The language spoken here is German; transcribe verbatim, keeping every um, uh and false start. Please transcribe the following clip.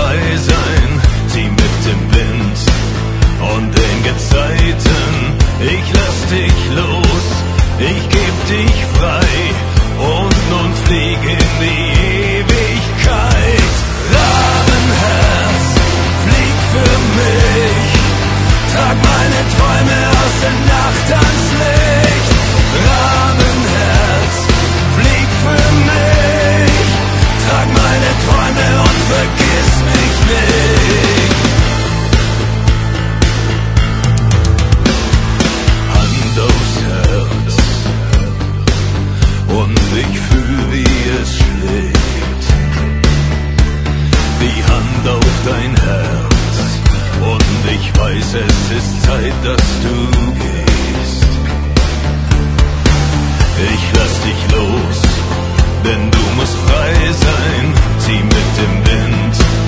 frei sein, zieh mit dem Wind und den Gezeiten. Ich lass dich los, ich geb dich frei und nun flieg in die Ewigkeit. Rabenherz, flieg für mich, trag meine Träume aus der Nacht ans Licht. Rabenherz, flieg für mich, trag meine Träume und vergiss mich nicht. Hand aufs Herz und ich fühl, wie es schlägt. Die Hand auf dein Herz und ich weiß, es ist Zeit, dass du gehst. Ich lass dich los, denn du musst frei sein, zieh mit dem Wind